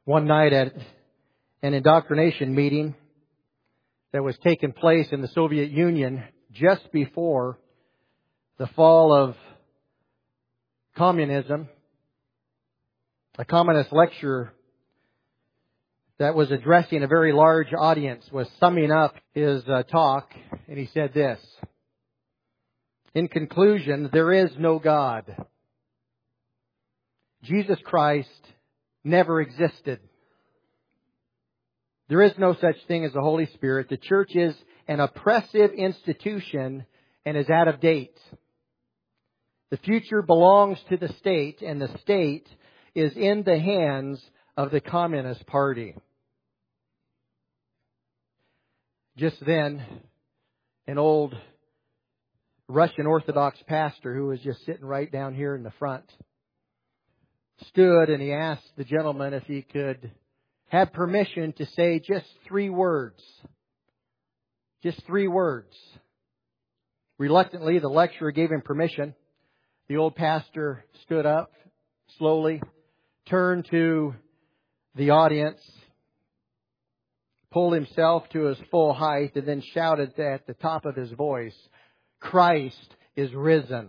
One night at an indoctrination meeting that was taking place in the Soviet Union just before the fall of communism, a communist lecturer that was addressing a very large audience was summing up his talk, and he said this: "In conclusion, there is no God. Jesus Christ never existed. There is no such thing as the Holy Spirit. The church is an oppressive institution and is out of date. The future belongs to the state, and the state is in the hands of the Communist Party." Just then, an old Russian Orthodox pastor who was just sitting right down here in the front stood, and he asked the gentleman if he could have permission to say just 3 words. Just 3 words. Reluctantly, the lecturer gave him permission. The old pastor stood up slowly, turned to the audience, pulled himself to his full height, and then shouted at the top of his voice, "Christ is risen."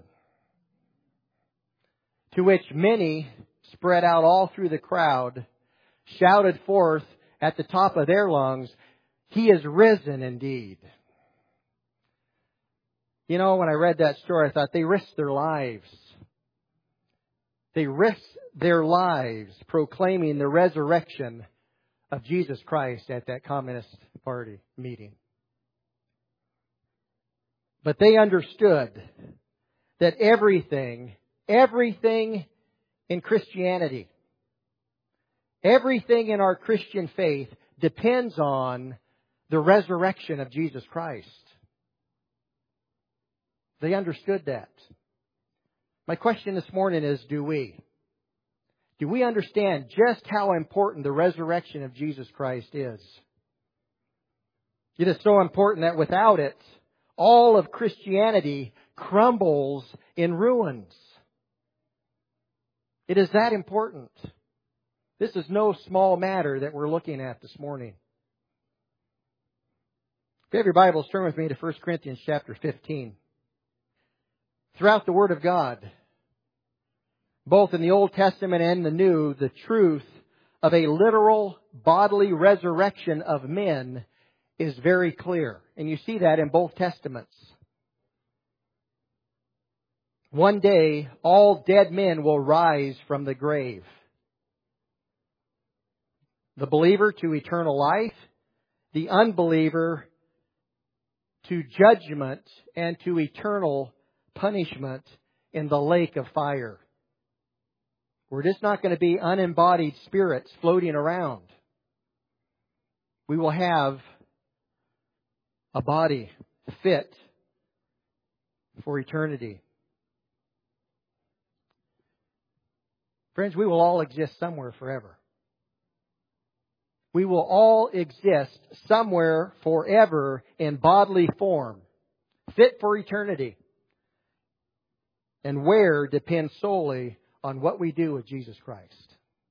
To which many, spread out all through the crowd, shouted forth at the top of their lungs, "He is risen indeed." You know, when I read that story, I thought they risked their lives. They risked their lives proclaiming the resurrection of Jesus Christ at that Communist Party meeting. But they understood that everything in Christianity, everything in our Christian faith depends on the resurrection of Jesus Christ. They understood that. My question this morning is, do we? Do we understand just how important the resurrection of Jesus Christ is? It is so important that without it, all of Christianity crumbles in ruins. It is that important. This is no small matter that we're looking at this morning. If you have your Bibles, turn with me to 1 Corinthians chapter 15. Throughout the Word of God, both in the Old Testament and the New, the truth of a literal bodily resurrection of men is very clear. And you see that in both Testaments. One day, all dead men will rise from the grave. The believer to eternal life, the unbeliever to judgment and to eternal punishment in the lake of fire. We're just not going to be unembodied spirits floating around. We will have a body fit for eternity. Friends, we will all exist somewhere forever. We will all exist somewhere forever in bodily form, fit for eternity. And where depends solely on what we do with Jesus Christ.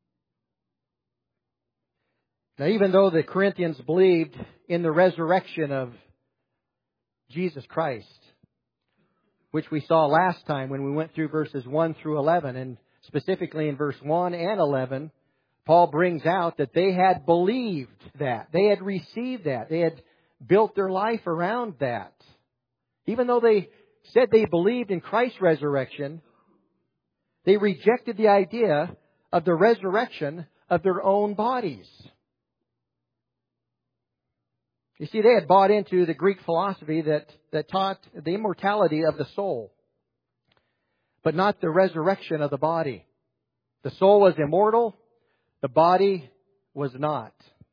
Now, even though the Corinthians believed in the resurrection of Jesus Christ, which we saw last time when we went through verses 1 through 11, and specifically in verse 1 and 11, Paul brings out that they had believed that. They had received that. They had built their life around that. Even though they said they believed in Christ's resurrection, they rejected the idea of the resurrection of their own bodies. You see, they had bought into the Greek philosophy that taught the immortality of the soul, but not the resurrection of the body. The soul was immortal, the body was not.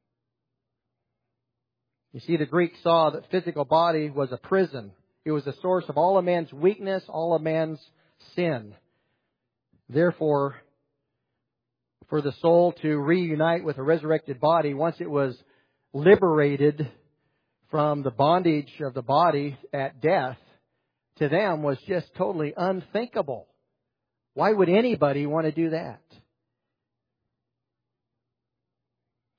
You see, the Greeks saw that physical body was a prison. It was the source of all of man's weakness, all of man's sin. Therefore, for the soul to reunite with a resurrected body, once it was liberated from the bondage of the body at death, to them was just totally unthinkable. Why would anybody want to do that?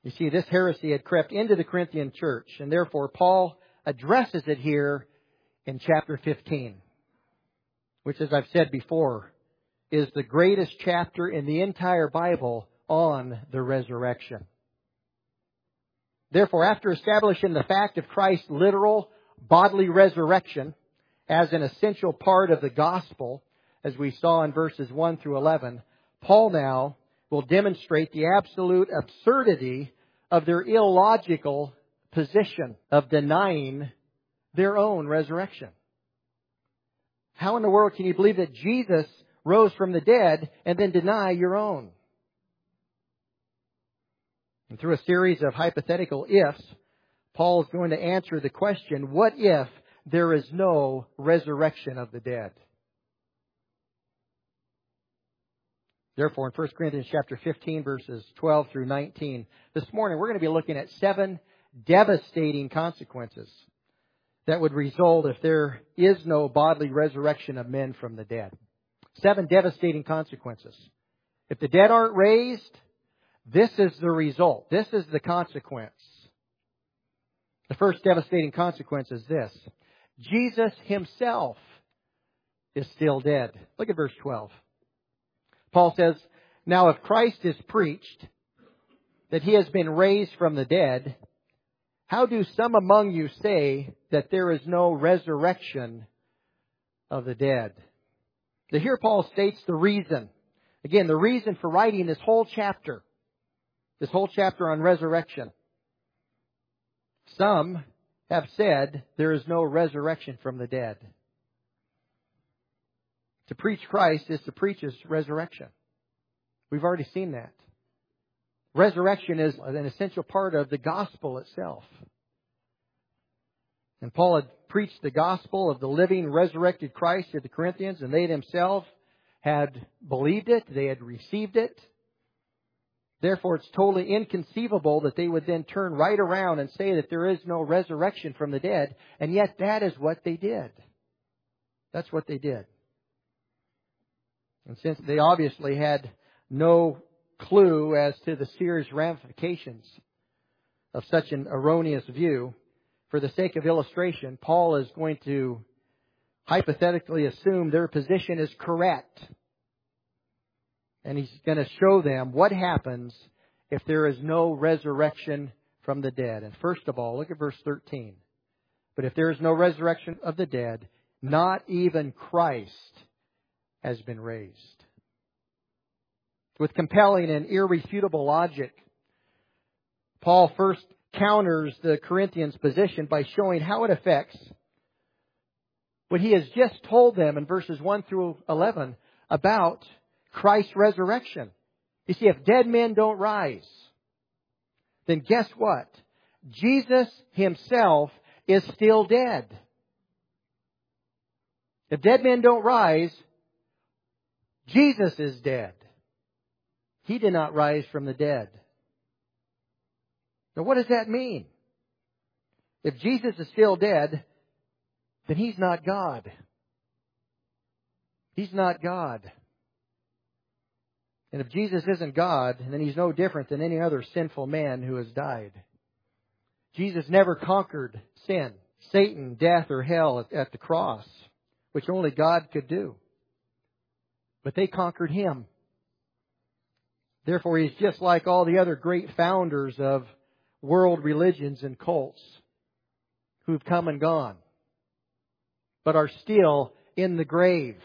You see, this heresy had crept into the Corinthian church, and therefore Paul addresses it here in chapter 15, which, as I've said before, is the greatest chapter in the entire Bible on the resurrection. Therefore, after establishing the fact of Christ's literal bodily resurrection as an essential part of the gospel, as we saw in verses 1 through 11, Paul now will demonstrate the absolute absurdity of their illogical position of denying their own resurrection. How in the world can you believe that Jesus rose from the dead and then deny your own? And through a series of hypothetical ifs, Paul is going to answer the question, what if there is no resurrection of the dead? Therefore, in 1 Corinthians chapter 15, verses 12 through 19, this morning we're going to be looking at 7 devastating consequences that would result if there is no bodily resurrection of men from the dead. 7 devastating consequences. If the dead aren't raised, this is the result. This is the consequence. The first devastating consequence is this. Jesus Himself is still dead. Look at verse 12. Paul says, "Now if Christ is preached that He has been raised from the dead, how do some among you say that there is no resurrection of the dead?" So here Paul states the reason. Again, the reason for writing this whole chapter on resurrection. Some have said there is no resurrection from the dead. To preach Christ is to preach His resurrection. We've already seen that. Resurrection is an essential part of the gospel itself. And Paul had preached the gospel of the living, resurrected Christ to the Corinthians, and they themselves had believed it. They had received it. Therefore, it's totally inconceivable that they would then turn right around and say that there is no resurrection from the dead. And yet that is what they did. That's what they did. And since they obviously had no clue as to the serious ramifications of such an erroneous view, for the sake of illustration, Paul is going to hypothetically assume their position is correct. And he's going to show them what happens if there is no resurrection from the dead. And first of all, look at verse 13. But if there is no resurrection of the dead, not even Christ has been raised. With compelling and irrefutable logic, Paul first counters the Corinthians' position by showing how it affects what he has just told them in verses 1 through 11 about Christ's resurrection. You see, if dead men don't rise, then guess what? Jesus Himself is still dead. If dead men don't rise, Jesus is dead. He did not rise from the dead. Now, what does that mean? If Jesus is still dead, then He's not God. He's not God. And if Jesus isn't God, then He's no different than any other sinful man who has died. Jesus never conquered sin, Satan, death, or hell at the cross, which only God could do. But they conquered Him. Therefore, He's just like all the other great founders of world religions and cults who've come and gone, but are still in the grave.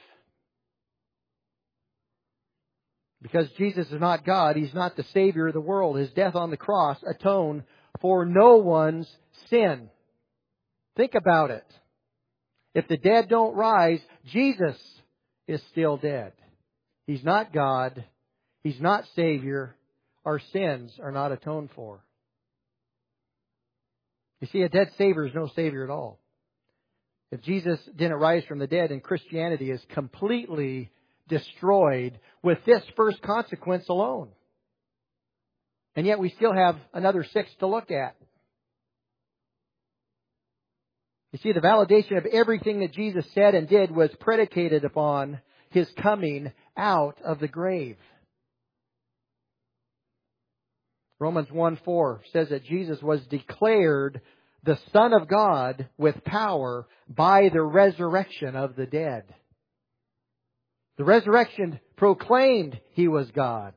Because Jesus is not God, He's not the Savior of the world. His death on the cross atoned for no one's sin. Think about it. If the dead don't rise, Jesus is still dead. He's not God. He's not Savior. Our sins are not atoned for. You see, a dead Savior is no Savior at all. If Jesus didn't rise from the dead, then Christianity is completely destroyed with this first consequence alone. And yet we still have another 6 to look at. You see, the validation of everything that Jesus said and did was predicated upon His coming out of the grave. Romans 1:4 says that Jesus was declared the Son of God with power by the resurrection of the dead. The resurrection proclaimed He was God.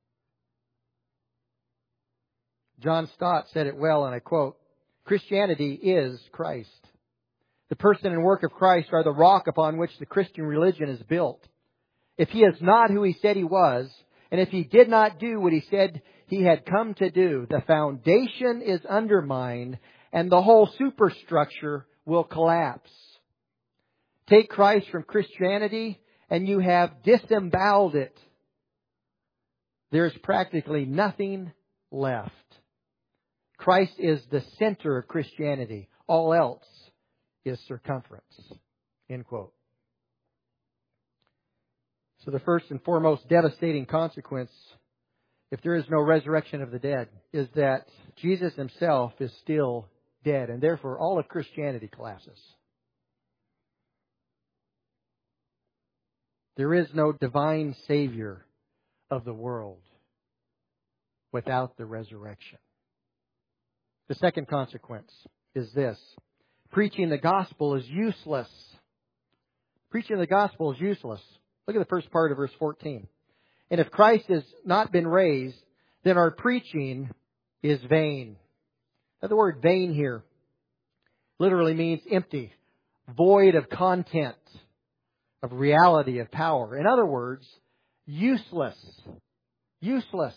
John Stott said it well, and I quote, "Christianity is Christ. The person and work of Christ are the rock upon which the Christian religion is built. If He is not who He said He was, and if He did not do what He said He had come to do, the foundation is undermined and the whole superstructure will collapse. Take Christ from Christianity and you have disemboweled it. There's practically nothing left. Christ is the center of Christianity. All else is circumference." End quote. So the first and foremost devastating consequence, if there is no resurrection of the dead, is that Jesus Himself is still dead, and therefore all of Christianity collapses. There is no divine Savior of the world without the resurrection. The second consequence is this: preaching the gospel is useless. Preaching the gospel is useless. Look at the first part of verse 14. "And if Christ has not been raised, then our preaching is vain." Now, the word vain here literally means empty, void of content, of reality, of power. In other words, useless. Useless.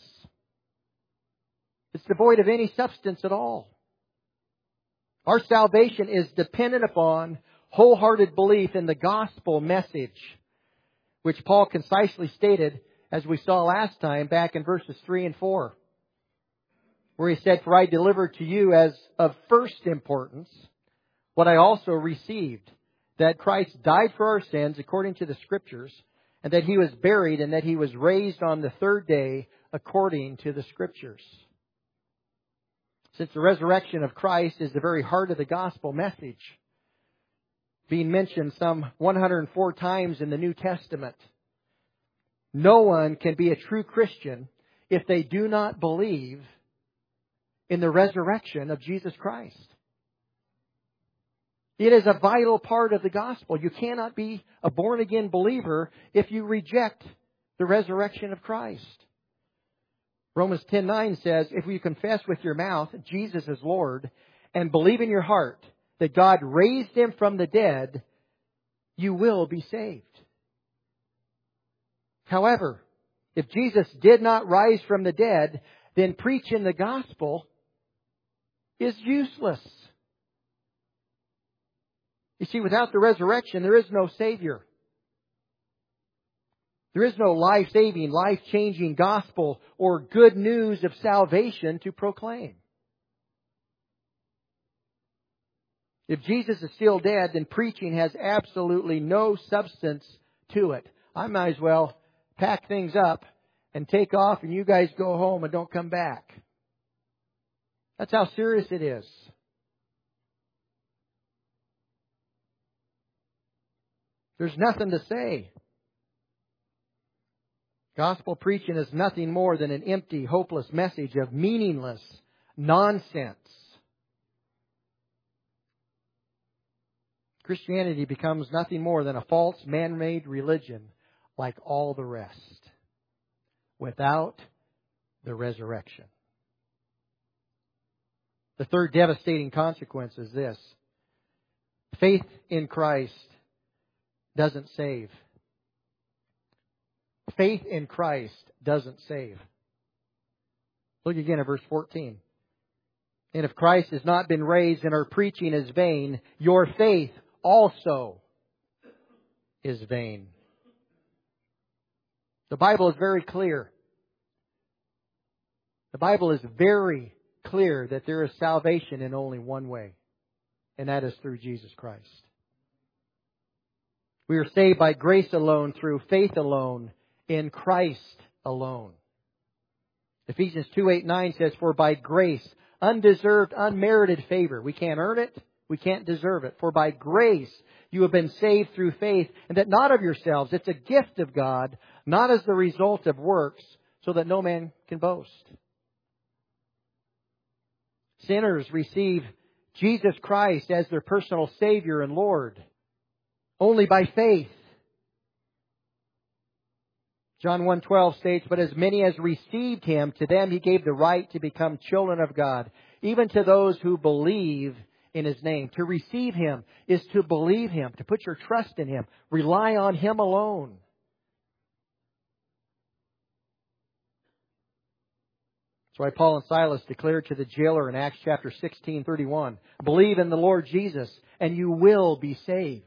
It's devoid of any substance at all. Our salvation is dependent upon wholehearted belief in the gospel message, which Paul concisely stated, as we saw last time, back in verses 3 and 4, where he said, "For I delivered to you as of first importance what I also received, that Christ died for our sins according to the Scriptures, and that He was buried, and that He was raised on the third day according to the Scriptures." Since the resurrection of Christ is the very heart of the gospel message, being mentioned some 104 times in the New Testament, no one can be a true Christian if they do not believe in the resurrection of Jesus Christ. It is a vital part of the gospel. You cannot be a born-again believer if you reject the resurrection of Christ. Romans 10:9 says, "If you confess with your mouth Jesus is Lord and believe in your heart that God raised Him from the dead, you will be saved." However, if Jesus did not rise from the dead, then preaching the gospel is useless. You see, without the resurrection, there is no Savior. There is no life-saving, life-changing gospel or good news of salvation to proclaim. If Jesus is still dead, then preaching has absolutely no substance to it. I might as well pack things up and take off and you guys go home and don't come back. That's how serious it is. There's nothing to say. Gospel preaching is nothing more than an empty, hopeless message of meaningless nonsense. Christianity becomes nothing more than a false man-made religion like all the rest, without the resurrection. The third devastating consequence is this: faith in Christ doesn't save. Faith in Christ doesn't save. Look again at verse 14. "And if Christ has not been raised and our preaching is vain, your faith also is vain." The Bible is very clear. The Bible is very clear that there is salvation in only one way, and that is through Jesus Christ. We are saved by grace alone, through faith alone, in Christ alone. Ephesians 2:8-9 says, "For by grace, undeserved, unmerited favor." We can't earn it. We can't deserve it. "For by grace you have been saved through faith, and that not of yourselves. It's a gift of God, not as the result of works, so that no man can boast." sinners receive Jesus Christ as their personal Savior and Lord. Only by faith. John 1:12 states, "But as many as received Him, to them He gave the right to become children of God, even to those who believe in His name." To receive Him is to believe Him, to put your trust in Him, rely on Him alone. That's why Paul and Silas declared to the jailer in Acts chapter 16:31, "Believe in the Lord Jesus, and you will be saved."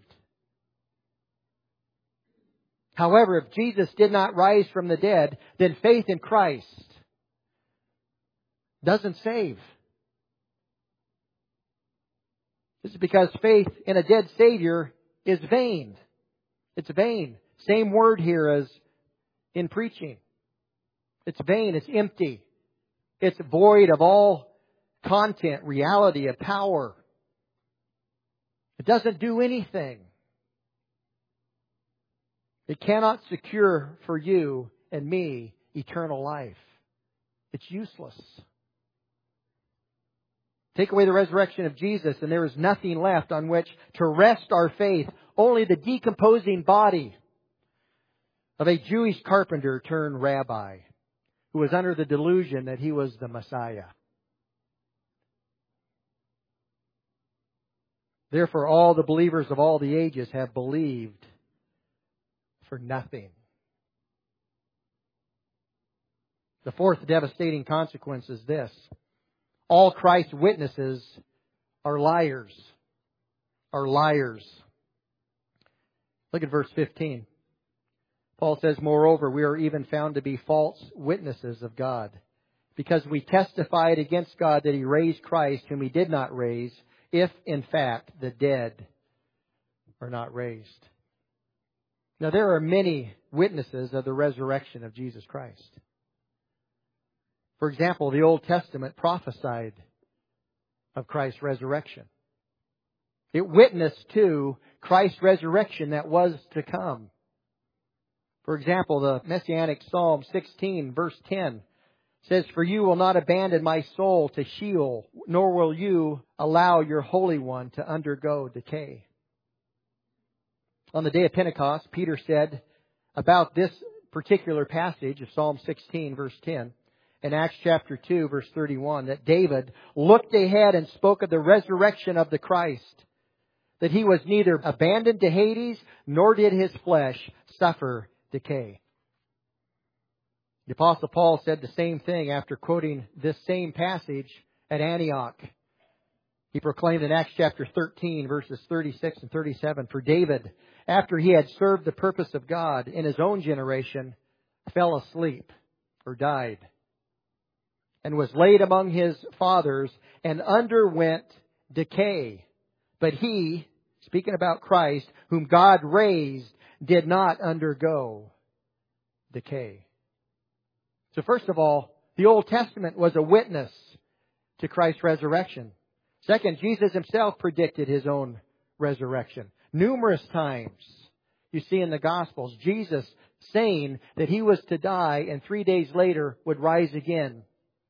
However, if Jesus did not rise from the dead, then faith in Christ doesn't save. This is because faith in a dead Savior is vain. It's vain. Same word here as in preaching. It's vain. It's empty. It's void of all content, reality, of power. It doesn't do anything. It cannot secure for you and me eternal life. It's useless. Take away the resurrection of Jesus and there is nothing left on which to rest our faith. Only the decomposing body of a Jewish carpenter turned rabbi who was under the delusion that he was the Messiah. Therefore, all the believers of all the ages have believed for nothing. The fourth devastating consequence is this. All Christ's witnesses are liars. Are liars. Look at verse 15. Paul says, "Moreover, we are even found to be false witnesses of God, because we testified against God that He raised Christ, whom He did not raise, if in fact the dead are not raised." Now, there are many witnesses of the resurrection of Jesus Christ. For example, the Old Testament prophesied of Christ's resurrection. It witnessed to Christ's resurrection that was to come. For example, the Messianic Psalm 16, verse 10 says, "For you will not abandon my soul to Sheol, nor will you allow your Holy One to undergo decay." On the day of Pentecost, Peter said about this particular passage of Psalm 16, verse 10, in Acts chapter 2, verse 31, that David looked ahead and spoke of the resurrection of the Christ, that He was neither abandoned to Hades, nor did His flesh suffer decay. The Apostle Paul said the same thing after quoting this same passage at Antioch. He proclaimed in Acts chapter 13, verses 36 and 37, "For David, after he had served the purpose of God in his own generation, fell asleep," or died, "and was laid among his fathers, and underwent decay. But he," speaking about Christ, "whom God raised, did not undergo decay." So first of all, the Old Testament was a witness to Christ's resurrection. Second, Jesus Himself predicted His own resurrection. Numerous times you see in the Gospels Jesus saying that He was to die and 3 days later would rise again.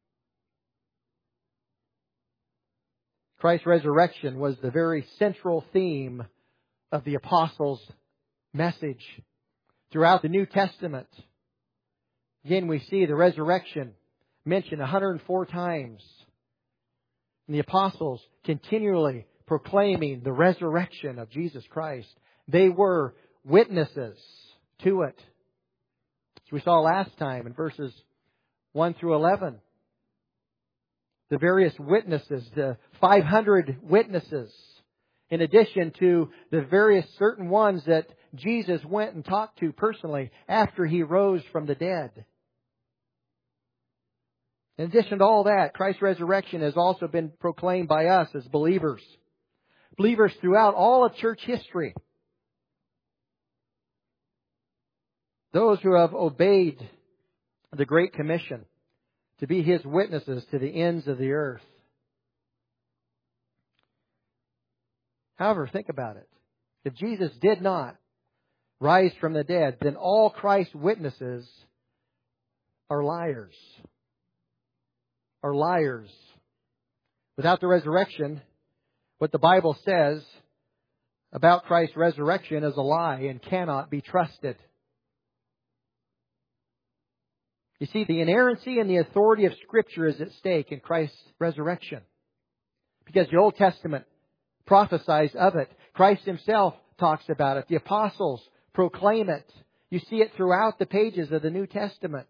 Christ's resurrection was the very central theme of the Apostles' message throughout the New Testament. Again, we see the resurrection mentioned 104 times. And the apostles continually proclaiming the resurrection of Jesus Christ. They were witnesses to it. As we saw last time in verses 1 through 11. The various witnesses, the 500 witnesses, in addition to the various certain ones that Jesus went and talked to personally after He rose from the dead. In addition to all that, Christ's resurrection has also been proclaimed by us as believers. Believers throughout all of church history. Those who have obeyed the Great Commission to be His witnesses to the ends of the earth. However, think about it. If Jesus did not rise from the dead, then all Christ's witnesses are liars. Are liars. Without the resurrection, what the Bible says about Christ's resurrection is a lie and cannot be trusted. You see, the inerrancy and the authority of Scripture is at stake in Christ's resurrection. Because the Old Testament prophesies of it. Christ Himself talks about it. The apostles proclaim it. You see it throughout the pages of the New Testament.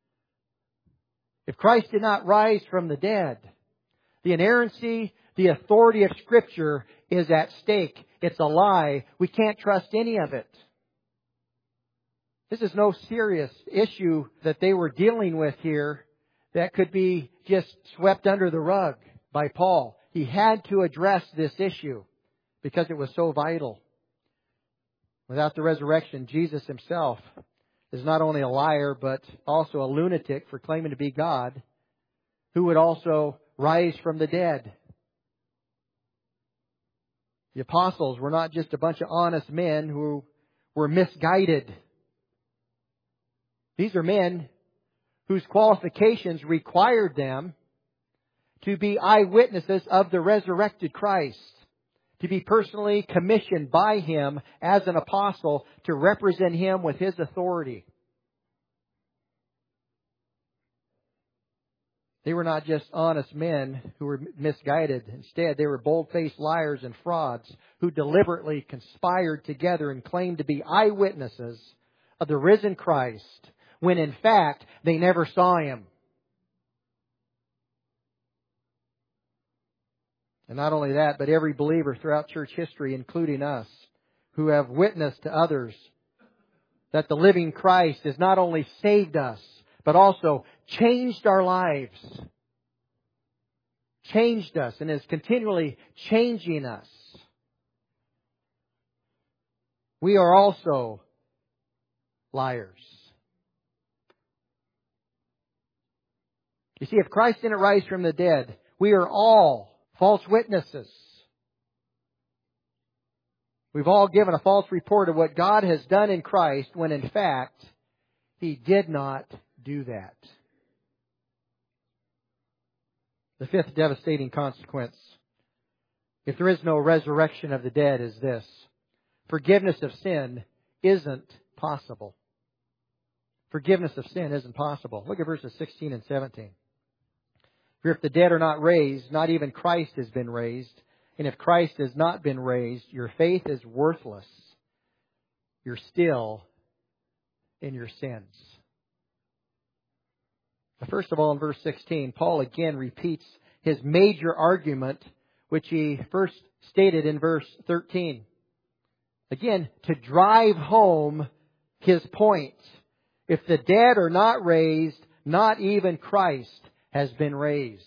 If Christ did not rise from the dead, the inerrancy, the authority of Scripture is at stake. It's a lie. We can't trust any of it. This is no serious issue that they were dealing with here that could be just swept under the rug by Paul. He had to address this issue because it was so vital. Without the resurrection, Jesus Himself is not only a liar, but also a lunatic for claiming to be God, who would also rise from the dead. The apostles were not just a bunch of honest men who were misguided. These are men whose qualifications required them to be eyewitnesses of the resurrected Christ, to be personally commissioned by Him as an apostle to represent Him with His authority. They were not just honest men who were misguided. Instead, they were bold-faced liars and frauds who deliberately conspired together and claimed to be eyewitnesses of the risen Christ, when in fact they never saw Him. And not only that, but every believer throughout church history, including us, who have witnessed to others that the living Christ has not only saved us, but also changed our lives. Changed us and is continually changing us. We are also liars. You see, if Christ didn't rise from the dead, we are all false witnesses. We've all given a false report of what God has done in Christ when in fact He did not do that. The fifth devastating consequence, if there is no resurrection of the dead, is this: forgiveness of sin isn't possible. Forgiveness of sin isn't possible. Look at verses 16 and 17. For if the dead are not raised, not even Christ has been raised. And if Christ has not been raised, your faith is worthless. You're still in your sins. First of all, in verse 16, Paul again repeats his major argument, which he first stated in verse 13. Again, to drive home his point. If the dead are not raised, not even Christ has been raised.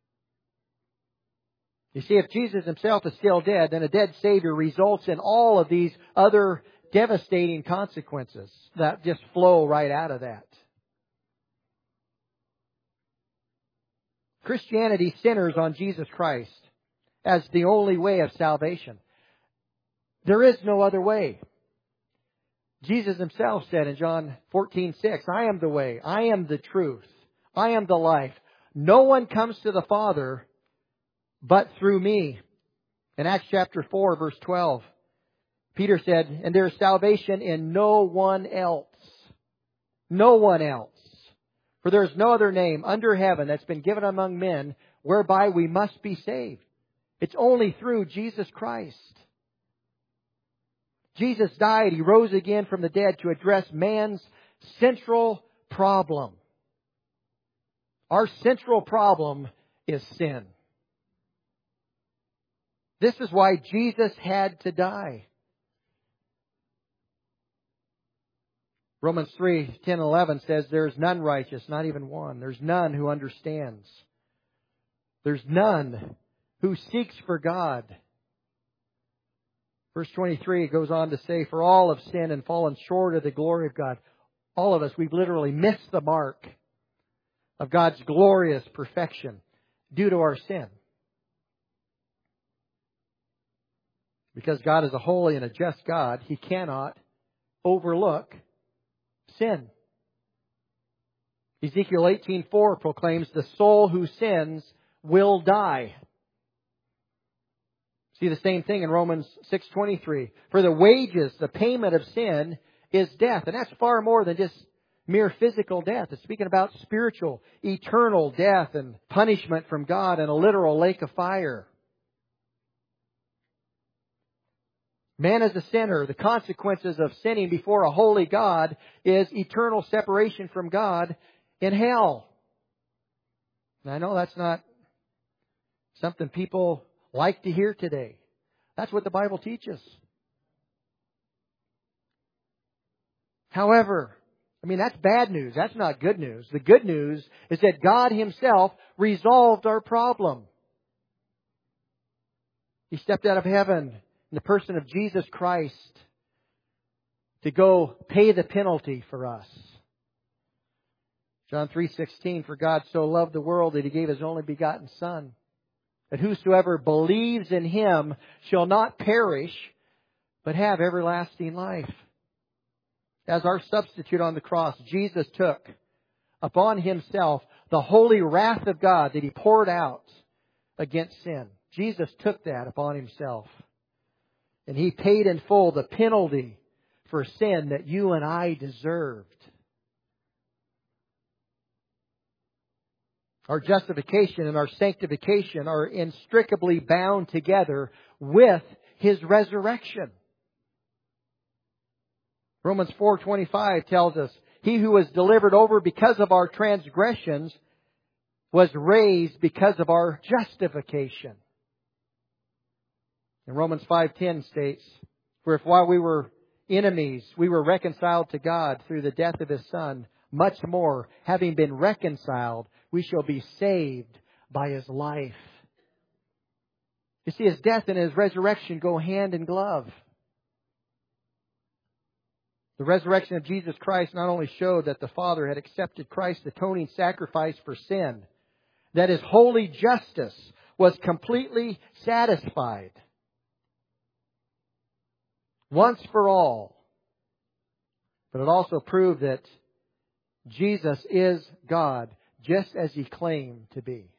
You see, if Jesus Himself is still dead, then a dead Savior results in all of these other devastating consequences that just flow right out of that. Christianity centers on Jesus Christ as the only way of salvation. There is no other way. Jesus Himself said in John 14:6, I am the way, I am the truth, I am the life. No one comes to the Father but through me. In Acts chapter 4, verse 12, Peter said, and there is salvation in no one else. No one else. For there is no other name under heaven that's been given among men whereby we must be saved. It's only through Jesus Christ. Jesus died. He rose again from the dead to address man's central problem. Our central problem is sin. This is why Jesus had to die. Romans 3:10-11 says, there is none righteous, not even one. There's none who understands. There's none who seeks for God. Verse 23 goes on to say, for all have sinned and fallen short of the glory of God. All of us, we've literally missed the mark of God's glorious perfection due to our sin. Because God is a holy and a just God, He cannot overlook sin. Ezekiel 18:4 proclaims, the soul who sins will die. See the same thing in Romans 6:23. For the wages, the payment of sin, is death. And that's far more than just mere physical death. It's speaking about spiritual, eternal death and punishment from God in a literal lake of fire. Man is a sinner. The consequences of sinning before a holy God is eternal separation from God in hell. And I know that's not something people like to hear today. That's what the Bible teaches. However, that's bad news. That's not good news. The good news is that God Himself resolved our problem. He stepped out of heaven in the person of Jesus Christ to go pay the penalty for us. John 3:16, for God so loved the world that He gave His only begotten Son, that whosoever believes in Him shall not perish, but have everlasting life. As our substitute on the cross, Jesus took upon Himself the holy wrath of God that He poured out against sin. Jesus took that upon Himself. And He paid in full the penalty for sin that you and I deserved. Our justification and our sanctification are inextricably bound together with His resurrection. Romans 4:25 tells us, He who was delivered over because of our transgressions was raised because of our justification. And Romans 5:10 states, for if while we were enemies, we were reconciled to God through the death of His Son, much more, having been reconciled, we shall be saved by His life. You see, His death and His resurrection go hand in glove. The resurrection of Jesus Christ not only showed that the Father had accepted Christ's atoning sacrifice for sin, that His holy justice was completely satisfied once for all, but it also proved that Jesus is God, just as He claimed to be.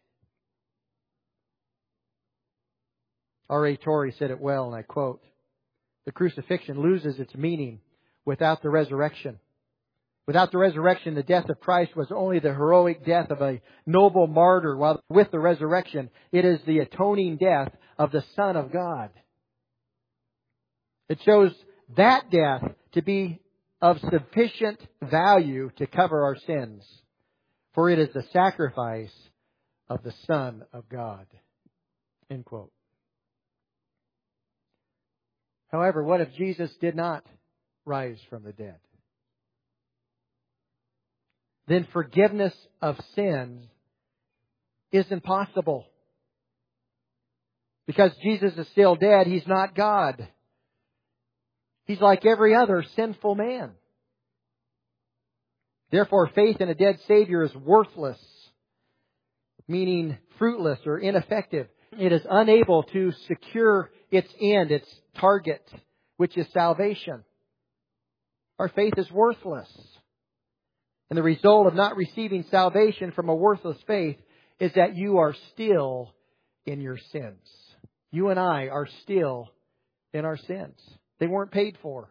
R.A. Torrey said it well, and I quote, the crucifixion loses its meaning without the resurrection. Without the resurrection, the death of Christ was only the heroic death of a noble martyr, while with the resurrection, it is the atoning death of the Son of God. It shows that death to be of sufficient value to cover our sins, for it is the sacrifice of the Son of God. End quote. However, what if Jesus did not rise from the dead? Then forgiveness of sins is impossible. Because Jesus is still dead, He's not God. He's like every other sinful man. Therefore, faith in a dead Savior is worthless, meaning fruitless or ineffective. It is unable to secure its end, its target, which is salvation. Our faith is worthless. And the result of not receiving salvation from a worthless faith is that you are still in your sins. You and I are still in our sins. They weren't paid for.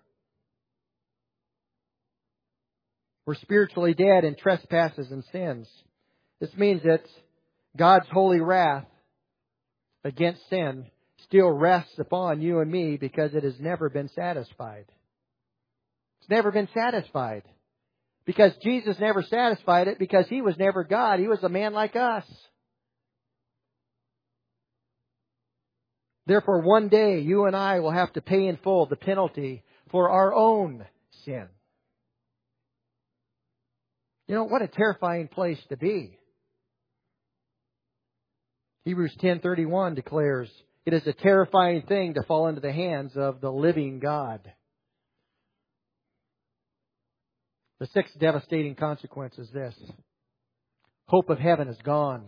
We're spiritually dead in trespasses and sins. This means that God's holy wrath against sin still rests upon you and me because it has never been satisfied. It's never been satisfied. Because Jesus never satisfied it, because He was never God. He was a man like us. Therefore, one day you and I will have to pay in full the penalty for our own sin. You know, what a terrifying place to be. Hebrews 10:31 declares, it is a terrifying thing to fall into the hands of the living God. The sixth devastating consequence is this. Hope of heaven is gone.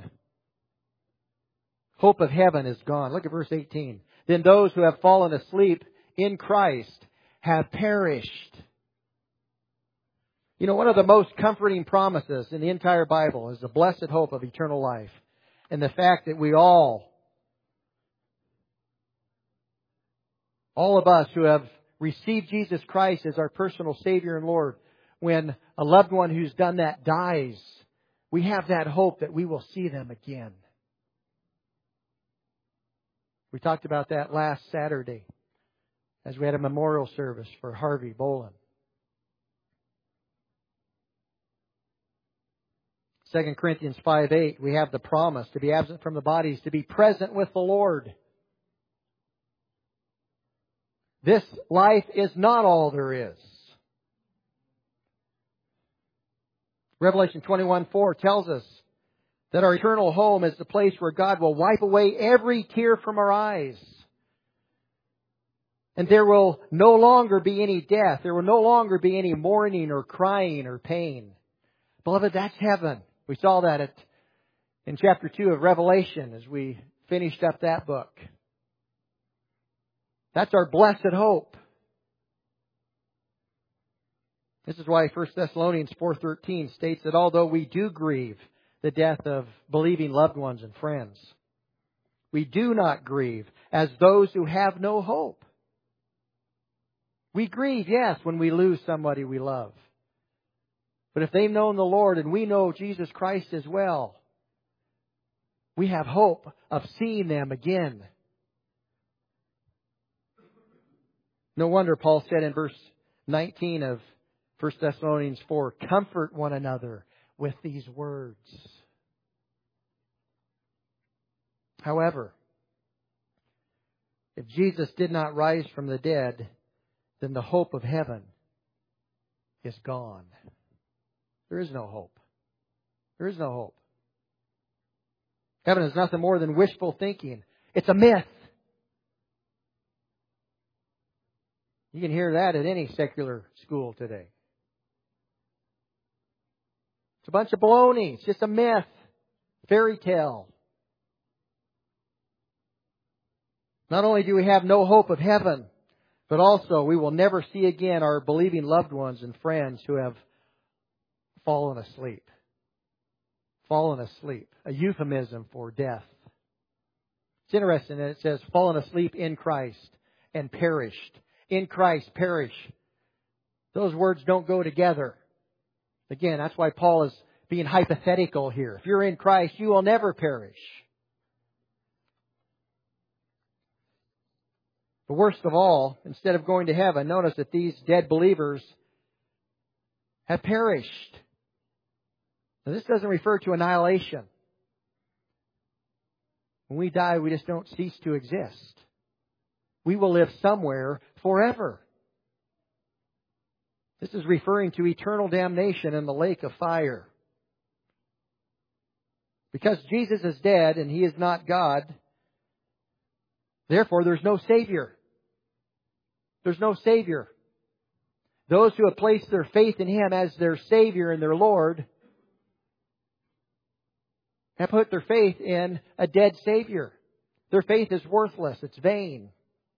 Hope of heaven is gone. Look at verse 18. Then those who have fallen asleep in Christ have perished. You know, one of the most comforting promises in the entire Bible is the blessed hope of eternal life. And the fact that we all All of us who have received Jesus Christ as our personal Savior and Lord, when a loved one who's done that dies, we have that hope that we will see them again. We talked about that last Saturday as we had a memorial service for Harvey Boland. 2 Corinthians 5:8, we have the promise to be absent from the bodies, to be present with the Lord. This life is not all there is. Revelation 21:4 tells us that our eternal home is the place where God will wipe away every tear from our eyes. And there will no longer be any death. There will no longer be any mourning or crying or pain. Beloved, that's heaven. We saw that in chapter 2 of Revelation as we finished up that book. That's our blessed hope. This is why 1 Thessalonians 4:13 states that although we do grieve the death of believing loved ones and friends, we do not grieve as those who have no hope. We grieve, yes, when we lose somebody we love. But if they've known the Lord and we know Jesus Christ as well, we have hope of seeing them again. No wonder Paul said in verse 19 of 1 Thessalonians 4, comfort one another with these words. However, if Jesus did not rise from the dead, then the hope of heaven is gone. There is no hope. There is no hope. Heaven is nothing more than wishful thinking. It's a myth. You can hear that at any secular school today. It's a bunch of baloney. It's just a myth. Fairy tale. Not only do we have no hope of heaven, but also we will never see again our believing loved ones and friends who have fallen asleep. Fallen asleep. A euphemism for death. It's interesting that it says fallen asleep in Christ and perished. In Christ, perish. Those words don't go together. Again, that's why Paul is being hypothetical here. If you're in Christ, you will never perish. But worst of all, instead of going to heaven, notice that these dead believers have perished. Now, this doesn't refer to annihilation. When we die, we just don't cease to exist. We will live somewhere forever. This is referring to eternal damnation in the lake of fire. Because Jesus is dead and He is not God, therefore there's no Savior. There's no Savior. Those who have placed their faith in Him as their Savior and their Lord have put their faith in a dead Savior. Their faith is worthless. It's vain.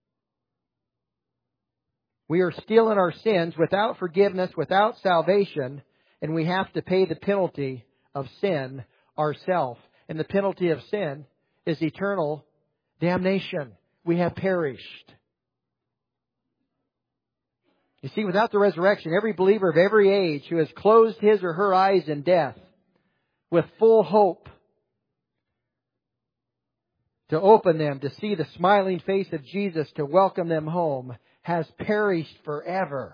We are still in our sins without forgiveness, without salvation, and we have to pay the penalty of sin ourselves. And the penalty of sin is eternal damnation. We have perished. You see, without the resurrection, every believer of every age who has closed his or her eyes in death with full hope to open them, to see the smiling face of Jesus, to welcome them home, has perished forever.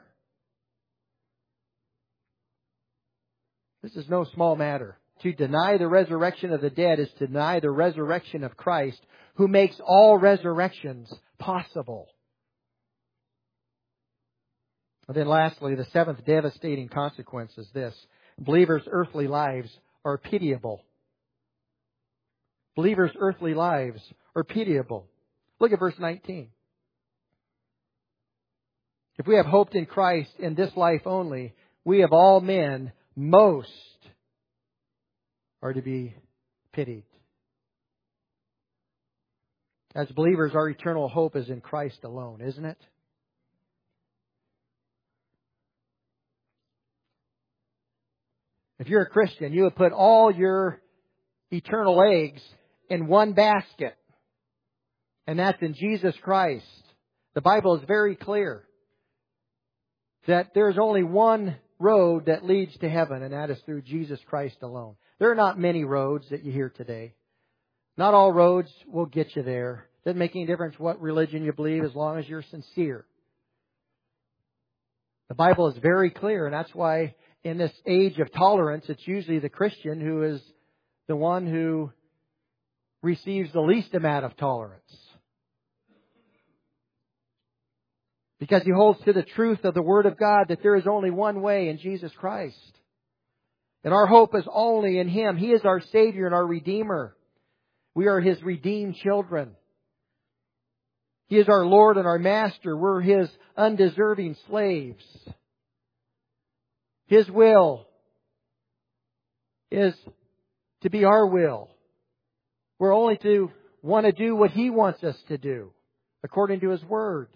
This is no small matter. To deny the resurrection of the dead is to deny the resurrection of Christ, who makes all resurrections possible. And then lastly, the seventh devastating consequence is this. Believers' earthly lives are pitiable. Believers' earthly lives are pitiable. Look at verse 19. If we have hoped in Christ in this life only, we of all men most are to be pitied. As believers, our eternal hope is in Christ alone, isn't it? If you're a Christian, you have put all your eternal eggs in one basket. And that's in Jesus Christ. The Bible is very clear that there's only one road that leads to heaven, and that is through Jesus Christ alone. There are not many roads that you hear today. Not all roads will get you there. Doesn't make any difference what religion you believe as long as you're sincere. The Bible is very clear, and that's why in this age of tolerance, it's usually the Christian who is the one who receives the least amount of tolerance. Because he holds to the truth of the Word of God that there is only one way in Jesus Christ. And our hope is only in Him. He is our Savior and our Redeemer. We are His redeemed children. He is our Lord and our Master. We're His undeserving slaves. His will is to be our will. We're only to want to do what He wants us to do, according to His Word.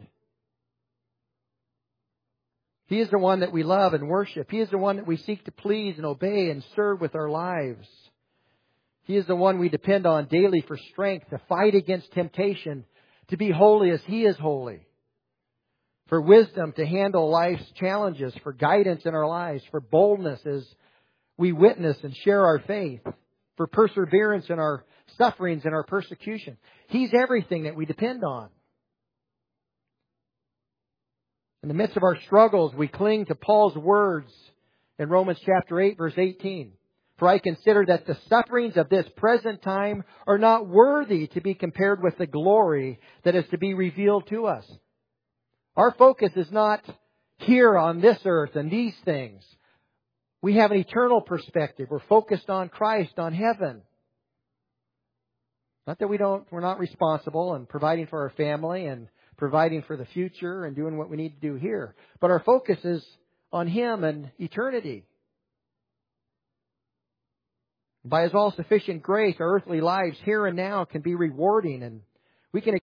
He is the one that we love and worship. He is the one that we seek to please and obey and serve with our lives. He is the one we depend on daily for strength to fight against temptation, to be holy as He is holy, for wisdom to handle life's challenges, for guidance in our lives, for boldness as we witness and share our faith, for perseverance in our sufferings and our persecution. He's everything that we depend on. In the midst of our struggles, we cling to Paul's words in Romans chapter 8, verse 18. For I consider that the sufferings of this present time are not worthy to be compared with the glory that is to be revealed to us. Our focus is not here on this earth and these things. We have an eternal perspective. We're focused on Christ, on heaven. Not that we're not responsible and providing for our family and providing for the future and doing what we need to do here. But our focus is on Him and eternity. By His all-sufficient grace, our earthly lives here and now can be rewarding, and we can